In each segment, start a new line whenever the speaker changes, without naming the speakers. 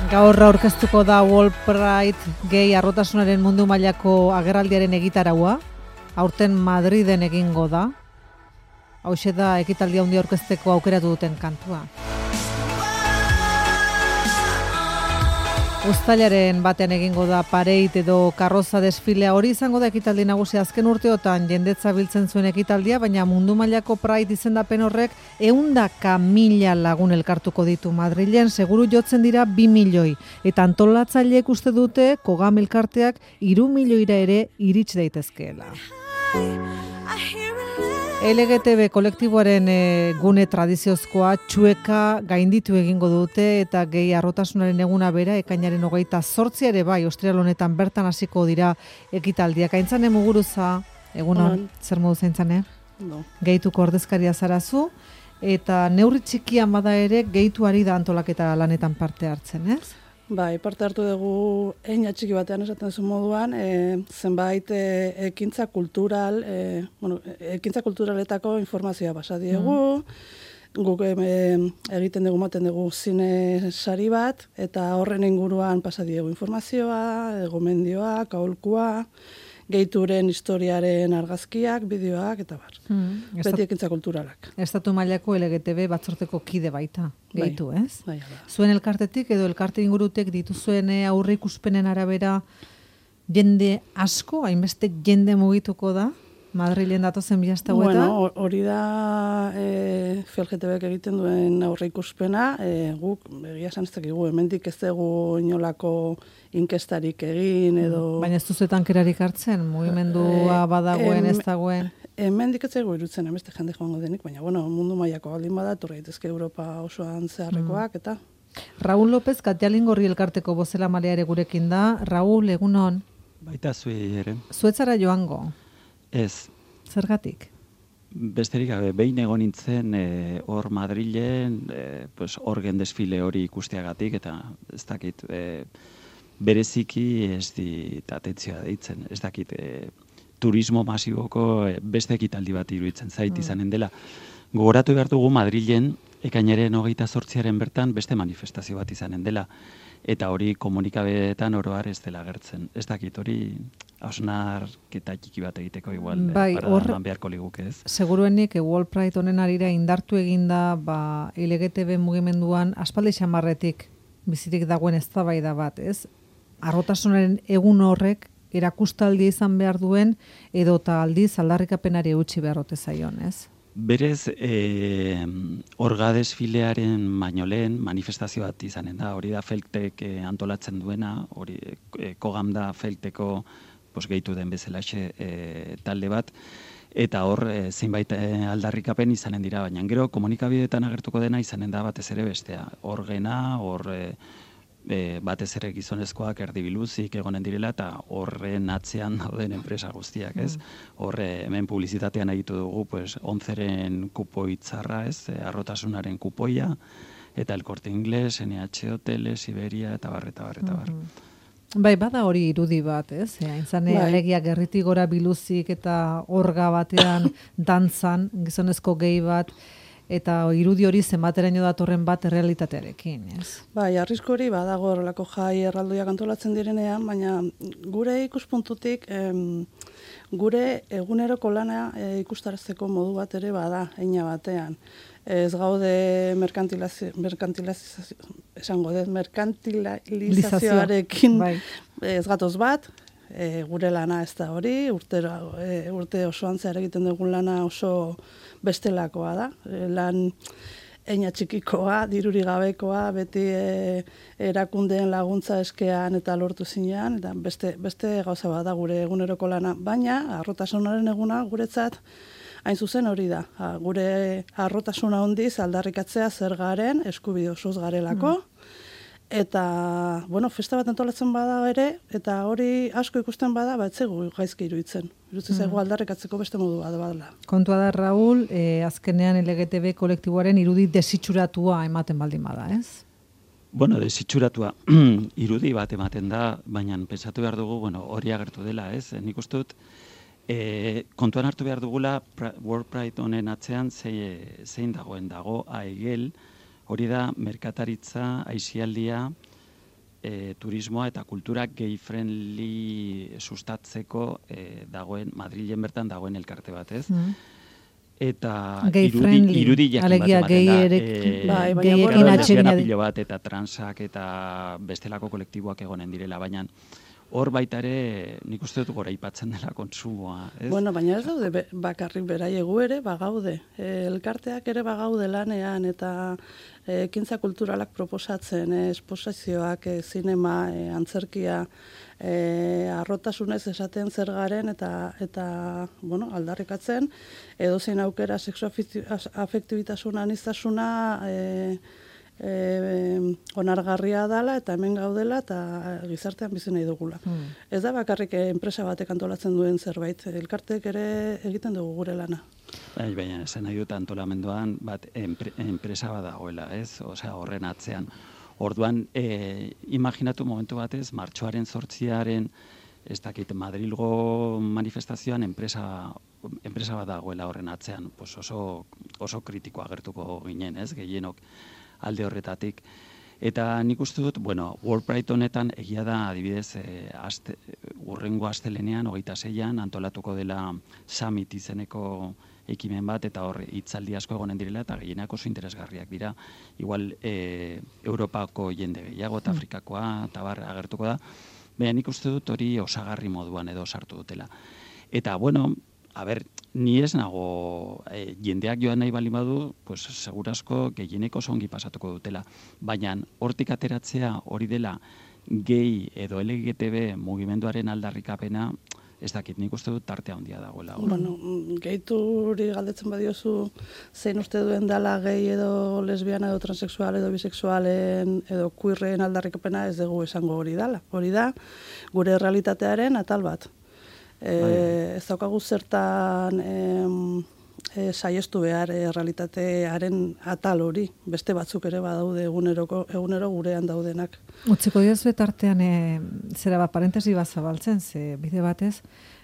Gaur aurkeztuko da World Pride gay arrotasunaren mundu mailako agerraldiaren egitaraua. Aurten Madriden egingo da. Hauxe da ekitaldia handi aurkezteko aukeratu duten kantua. Uztailaren batean egingo da parade edo karroza desfilea, hori izango da ekitaldi nagusia. Azken urteotan jendetza biltzen zuen ekitaldia, baina mundu mailako Pride izendapen horrek 100.000 lagun elkartuko ditu Madrilen, seguru jotzen dira 2 milioi. Eta antolatzaileek uste dute Kogam elkarteak 3 milioira ere irits daitezkeela. LGTB kolektiboaren gune tradiziozkoa txueka gainditu egingo dute eta gehi arrotasunaren eguna bera ekainaren 28 ere bai, Ostrial honetan bertan hasiko dira ekitaldiak. Aintzane Muguruza, egunon, zer modu zaintzane?
No.
Gehituko ordezkaria zarazu, eta neurri txikian bada ere gehituari da antolaketa lanetan parte hartzen, ez?
Bai, parte hartu dugu eina txiki batean esaten zuen moduan, zenbait ekintza kultural, ekintza kulturaletako informazioa basa diegu, guk egiten dugu, maten dugu zine sari bat, eta horren inguruan pasa diegu informazioa, gomendioak, aholkua, gehituren historiaren argazkiak, bideoak, eta bar. Beti ekintza kulturalak.
Estatu mailako LGTB batzorteko kide baita, gehitu, ez?
Bai.
Zuen elkartetik edo elkarte ingurutek dituzuen aurre ikuspenen arabera jende asko, hainbeste jende mugituko da? Madrilen datozen bihazta gueta?
Bueno, hori da FLGTBek egiten duen aurre ikuspena, guk egia esan ez dakigu, hemendik ez dugu inolako inkestarik egin edo...
Baina ez duzuetan kerarik hartzen, mugimendua badagoen, ez dagoen?
Hemendik ez dugu irutzen, emeste jende joango denik, baina bueno, mundu mailako baldin bada, torre daitezke Europa osoan zeharrekoak, eta...
Raúl López, Katialingorri elkarteko bozelamailea ere gurekin da. Raúl, egunon?
Baita zuei ere.
Zuetzara joango?
Ez.
Zergatik?
Besterik gabe, behin egon nintzen hor Madrilen, orgen desfile hori ikusteagatik, eta ez dakit, bereziki ez dit atentzioa deitzen, ez dakit, turismo masiboko beste ekitaldi bat iruditzen zait izanen dela. Gogoratu behar dugu Madrilen, ekainaren 28 bertan beste manifestazio bat izanen dela. Eta hori komunikabeetan oroar ez dela gertzen. Ez dakit, hori hausnarketa txiki bat egiteko igual, paradan beharko liguke ez.
Seguruenik, World Pride honen arira indartu eginda, LGTB mugimenduan aspaldi xamarretik bizirik dagoen eztabaida bat, ez? Arrotasunaren egun horrek erakustaldia izan behar duen edota aldiz aldarrikapenari eutsi beharrote zaion, ez?
Berez, orga desfilearen baino lehen manifestazio bat izanen da, hori da Feltek antolatzen duena, hori Kogam da Felteko gehitu den bezalaxe talde bat, eta hor zeinbait aldarrikapen izanen dira, baina gero komunikabideetan agertuko dena izanen da batez ere bestea, orgena, batez ere gizonezkoak erdibiluzik egonen direla eta horren atzean dauden enpresa guztiak, ez? Horre hemen publizitatean egitu dugu, 11ren kupoi tzarra, ez? Arrotasunaren kupoia, eta El Corte Inglés, NH Hoteles, Siberia, eta bar.
Bai, bada hori irudi bat, ez? Aintzane alegia gerritik gora biluzik eta orga batean dantzan, gizonezko gehi bat, eta irudi hori zenbateraino datorren bat errealitatearekin, ez?
Bai, arrisku hori badago horrelako jai erraldoiak antolatzen direnean, baina gure ikuspuntutik gure eguneroko lana ikustarazteko modu bat ere bada, eina batean. Ez gaude merkantilizazioarekin ez gatoz bat, gure lana ez da hori, urte osoan zehar egiten dugun lana oso bestelakoa da. Lan eina txikikoa, diruri gabekoa, beti erakundeen laguntza eskean eta lortu zinean, eta beste gauza bat da gure eguneroko lana. Baina, arrotasunaren eguna guretzat hain zuzen hori da. Gure arrotasuna hondiz aldarrikatzea zer garen, eskubide osoz garelako, eta, festa bat antolatzen bada ere, eta hori asko ikusten bada, etzegu gaizki iruditzen. Iruditzen zaigu aldarrikatzeko beste modu bat badala.
Kontua da, Raúl, azkenean LGTB kolektiboaren irudi desitxuratua ematen baldin bada, ez?
Bueno, desitxuratua irudi bat ematen da, baina pentsatu behar dugu, hori agertu dela, ez? Nik uste dut, kontuan hartu behar dugula World Pride honen atzean zein dago aigel, hori da merkataritza, aisialdia, turismoa eta kultura gay-friendly sustatzeko dagoen, Madrilen bertan dagoen elkarte bat, ez? Eta irudi jakin bat ematen da. Lesbiana pilo bat eta transak eta bestelako kolektiboak egonen direla, baina hor baita ere nik uste dut gora ipatzen dela kontsumoa.
Bueno, baina ez daude bakarrik beraiegu ere bagaude. Elkarteak ere bagaude lanean eta ekintza kulturalak proposatzen, esposizioak, zinema, antzerkia, arrotasunez esaten zer garen eta bueno, aldarrikatzen edozein aukera sexu afektibitasuna aniztasuna onargarria dela eta hemen gaudela eta gizartean bizi nahi dugula. Ez da bakarrik enpresa batek antolatzen duen zerbait, elkartek ere egiten dugu gure lana.
Baina esan nahi dut antolamenduan bat enpresa bat dagoela, ez? Osea, horren atzean. Orduan, imaginatu momentu batez, martxoaren 8 ez dakit, Madrilgo manifestazioan enpresa bat dagoela horren atzean, pues oso kritikoa agertuko ginen, ez? Gehienok alde horretatik. Eta nik uste dut, bueno, World Pride honetan egia da, adibidez, urrengo astelenean, 26an, antolatuko dela Summit izeneko ekimen bat, eta hor hitzaldi asko egonen direla, eta gehienak oso interesgarriak dira. Igual, Europako jende gehiago, eta Afrikakoa, eta bar, agertuko da. Baina nik uste dut hori osagarri moduan edo sartu dutela. Eta, bueno, a ber, ni ez nago jendeak joan nahi bali badu, pues segurazko gehieneko oso ongi pasatuko dutela. Baina hortik ateratzea hori dela gay edo LGTB mugimenduaren aldarrikapena, ez dakit, nik uste dut tartea handia dagoela.
Bueno, gehituri galdetzen badiozu zein uste duen dela gay edo lesbiana edo transexual edo bisexualen edo queerren aldarrikapena ez dugu esango hori dela. Hori da, gure realitatearen atal bat. Ez daukagu zertan saiestu behar realitatearen atal hori, beste batzuk ere badaude egunero gurean daudenak.
Utziko diozu tartean zera bat parentesi bat zabaltzen, ze bide batez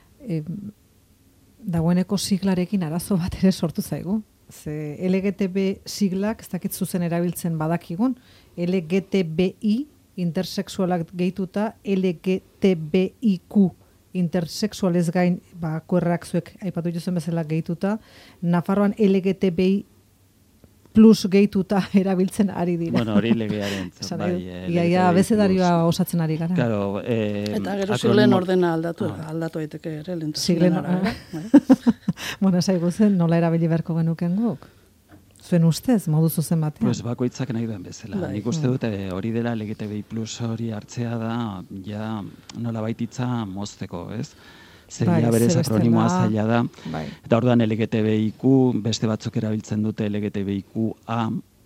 dagoeneko siglarekin arazo bat ere sortu zaigu. Ze LGTB siglak ez dakit zuzen erabiltzen badakigun, LGTBI intersexualak gehituta, LGTBIQ intersexualez gain, kuerrak zuek aipatu jozen bezala gehituta, Nafarroan LGTBI plus gehituta erabiltzen ari dira.
Bueno, hori legearen.
Iaia, abezedarioa osatzen ari gara.
Claro,
eta gero siglen ordena aldatu daiteke ere,
siglen bueno, esaigu zen, nola erabili beharko genuken guk? Zuen ustez, modu zuzen batean?
Pues bakoitzak nahi duen bezala. Nik uste dut hori dela LGTBI plus hori hartzea da, ja nola baititza mozteko, ez? Zeria berez akronimoa zaila da. Eta orduan LGTBIQ, beste batzuk erabiltzen dute LGTBIQA,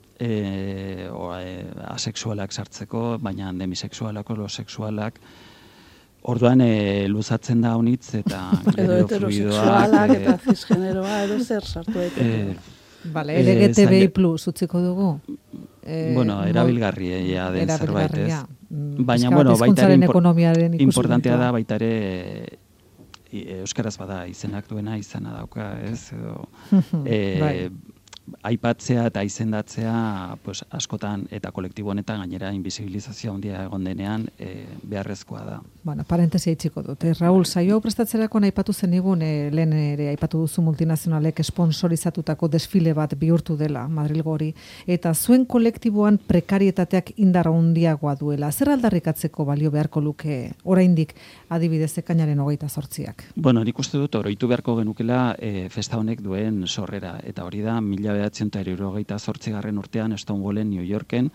asexualak sartzeko, baina demisexualak, homosexualak. Orduan luzatzen da honitz eta
edo heterosexualak eta cisgeneroa edo zer sartu daiteke.
Vale, LGTBI plus utziko dugu.
Bueno, erabilgarria den zerbait, ez? Baina, bueno, baita ere importantea da, baita ere euskaraz bada izenak duena izena dauka, ez? Aipatzea eta izendatzea pues, askotan eta kolektibo honetan gainera invisibilizazio handia egon denean beharrezkoa da.
Bueno, parentesia itxiko dut. Raul, saio prestatzerako aipatu zenigun lehen ere aipatu duzu multinazionalek sponsorizatutako desfile bat bihurtu dela Madrilgo hori, eta zuen kolektiboan prekarietateak indar handiagoa duela. Zer aldarrikatzeko balio beharko luke oraindik adibidez ekainaren 28ak?
Bueno, nik uste dut oroitu beharko genukela festa honek duen sorrera, eta hori da 1998 urtean Stonewallen New Yorken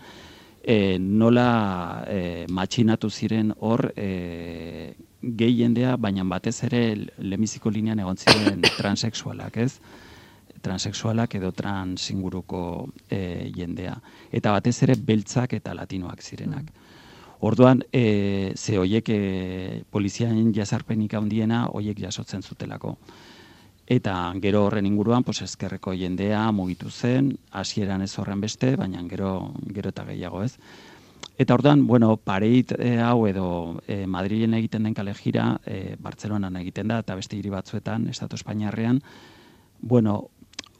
nola matxinatu ziren hor gehi jendea, baina batez ere lehenbiziko linean egon ziren transexualak, ez? Transexualak edo transinguruko jendea. Eta batez ere beltzak eta latinoak zirenak. Orduan, ze hoiek poliziaen jazarpenik handiena hoiek jasotzen zutelako. Eta gero horren inguruan, pues ezkerreko jendea mugitu zen, hasieran ez horren beste, baina gero eta gehiago, ez? Eta orduan, bueno, Parade hau edo Madrilen egiten den kale jira, Bartzelonan egiten da, eta beste hiri batzuetan, Estatu Espainiarrean, bueno,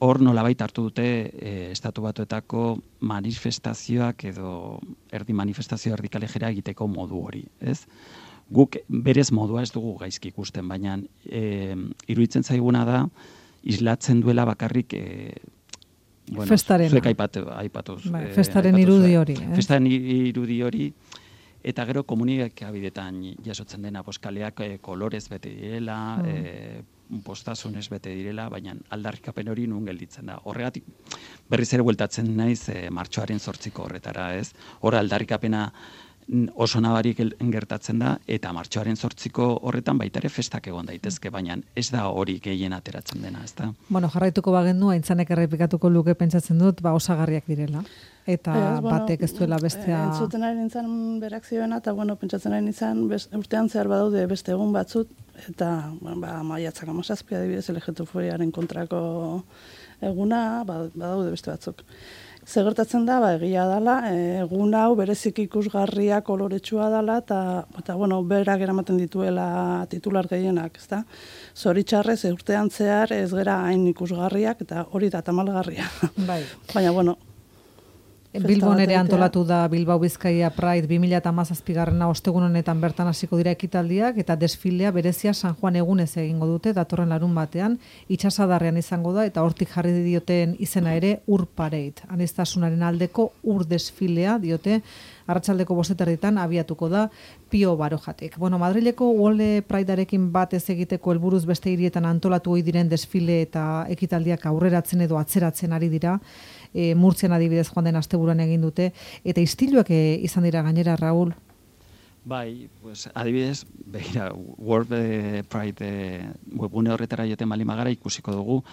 hor nolabait hartu dute Estatu Batuetako manifestazioak edo erdi manifestazio erdi kalejera egiteko modu hori, ez? Guk berez modua ez dugu gaizki ikusten, baina iruditzen zaiguna da islatzen duela bakarrik
festarena.
Zuek aipatuz.
Festaren irudi hori.
Festaren irudi hori, eta gero komunikabideetan jasotzen dena kaleak kolorez bete direla, postasunez bete direla, baina aldarrikapen hori nun gelditzen da. Horregatik berriz ere bueltatzen naiz martxoaren 8ko horretara, ez? Hor aldarrikapena oso nabarik gertatzen da, eta martxoaren 8ko horretan baita ere festak egon daitezke, baina ez da hori gehien ateratzen dena, ez da?
Bueno, jarraituko bagendu, aintzanek errepikatuko luke pentsatzen dut, osagarriak direla. Eta batek ez duela bestea...
Entzuten ari nintzen berak zioena, eta pentsatzen ari nintzen urtean zehar badaude beste egun batzut, eta maiatzak 17 adibidez LGTB-aren kontrako eguna, badaude beste batzuk. Zegertatzen da, egia dela, egun hau berezik ikusgarria, koloretsua dela, eta berak eramaten dituela titular gehienak, ezta? Zoritxarrez, urtean zehar ez gera hain ikusgarriak, eta hori da tamalgarria.
Bai.
Baina,
Bilbon ere antolatu da Bilbao Bizkaia Pride 2017 ostegun honetan bertan hasiko dira ekitaldiak, eta desfilea berezia San Juan egunez egingo dute, datorren larun batean, itsasadarrean izango da, eta hortik jarri dioten izena ere Ur Parade. Aniztasunaren aldeko ur desfilea diote, arratsaldeko 7:00 abiatuko da Pio Barojatek. Madrileko World Pridearekin bat ez egiteko helburuz beste hirietan antolatu ohi diren desfile eta ekitaldiak aurreratzen edo atzeratzen ari dira. Murtzian adibidez joan den asteburuan egin dute, eta istiluak izan dira gainera, Raúl?
Bai, pues adibidez, begira, World Pride webgune horretara joten bali magara ikusiko dugu,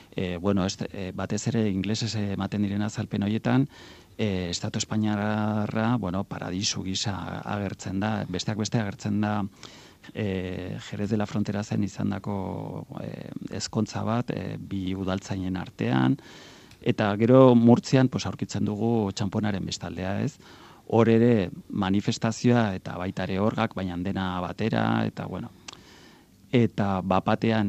batez ere inglesez ematen diren azalpen horietan, Estatu Espainiarra, paradisu gisa agertzen da, besteak beste agertzen da, Jerez de la Frontera zen izandako ezkontza bat, bi udaltzainen artean, eta gero Murtzian aurkitzen dugu txamponaren bestaldea, ez? Hor ere manifestazioa eta baita ere orgak, baina dena batera, eta eta bapatean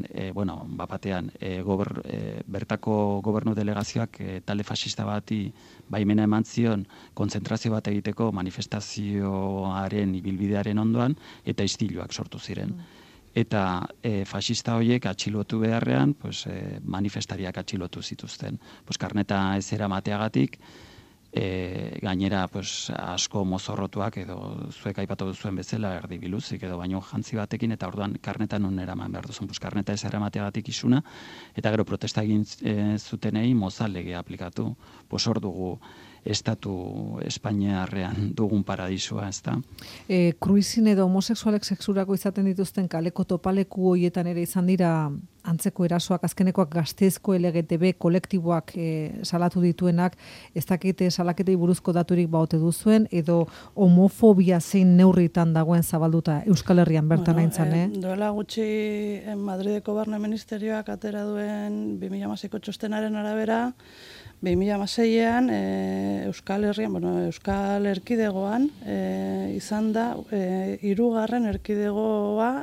bertako gobernu delegazioak talde fascista bati baimena eman zion kontzentrazio bat egiteko manifestazioaren ibilbidearen ondoan, eta istiluak sortu ziren. Eta fascista horiek atxilotu beharrean, manifestariak atxilotu zituzten. Karneta ez eramateagatik, gainera asko mozorrotuak edo zuek aipatu duzuen bezala erdi biluzik edo baino jantzi batekin, eta orduan karneta non eraman behar duzun. Karneta ez eramateagatik isuna, eta gero protesta egin zutenei mozal legea aplikatu. Hor dugu Estatu Espainiarrean dugun paradisua, ez da?
Kruizin edo homosexualek sexurako izaten dituzten kaleko topaleku horietan ere izan dira antzeko erasoak, azkenekoak Gasteizko LGTB kolektiboak salatu dituenak, ez dakite salaketei buruzko daturik baote duzuen, edo homofobia zein neurritan dagoen zabalduta Euskal Herrian bertan aintzan,
Duela gutxi Madrideko Barne Ministerioak atera duen 2016ko txostenaren arabera, 2016an Euskal Herrian, Euskal Erkidegoan izan da 3. erkidegoa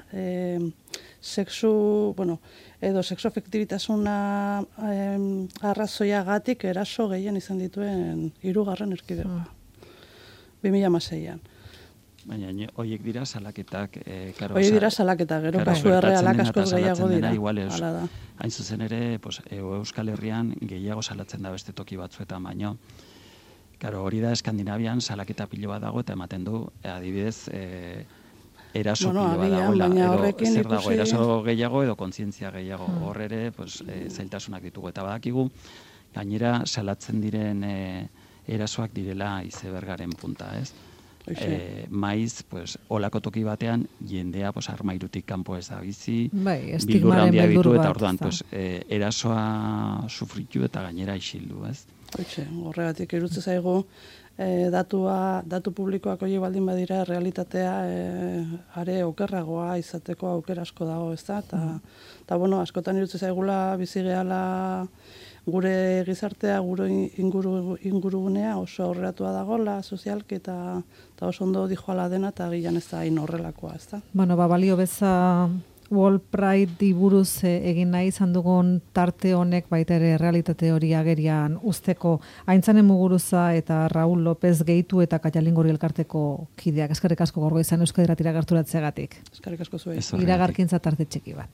sexu efektibitasuna arrazoiagatik eraso gehien izan dituen 3. erkidegoa. 2016an.
Baina horiek dira salaketak.
Horiek dira salaketak, gero kasu errealak askoz gehiago dira.
Hain zuzen ere, Euskal Herrian gehiago salatzen da beste toki batzuetan, baino. Hori da Eskandinavian salaketa pilo bat dago, eta ematen du, adibidez, eraso pilo bat dagoela, edo zer dago, eraso gehiago edo kontzientzia gehiago. Hor ere, zailtasunak ditugu, eta badakigu, gainera salatzen diren erasoak direla izebergaren punta, ez? Maiz, olako toki batean, jendea armairutik kanpo ez da bizi, bildur handia ditu, eta orduan, erasoa sufritu eta gainera isildu, ez?
Horregatik irutze zaigu, datu publikoak hori baldin badira, realitatea are okerragoa izateko aukera asko dago, ez da? Eta, askotan irutze zaigula bizi gehala gure gizartea, gure ingurugunea oso aurreratua dagoela, sozialki, eta oso ondo dijoala dena, eta gilan ez da hain horrelakoa, ez da?
Balio beza World Pride buruz egin nahi izan dugun tarte honek baita ere realitate hori agerian usteko Aintzane Muguruza eta Raúl López gehitu eta Kaialingori elkarteko kideak. Eskerrik asko Gaurko izan Euskadi Irratira gerturatzeagatik.
Eskerrik asko zuei.
Iragarkintza tarte txiki bat.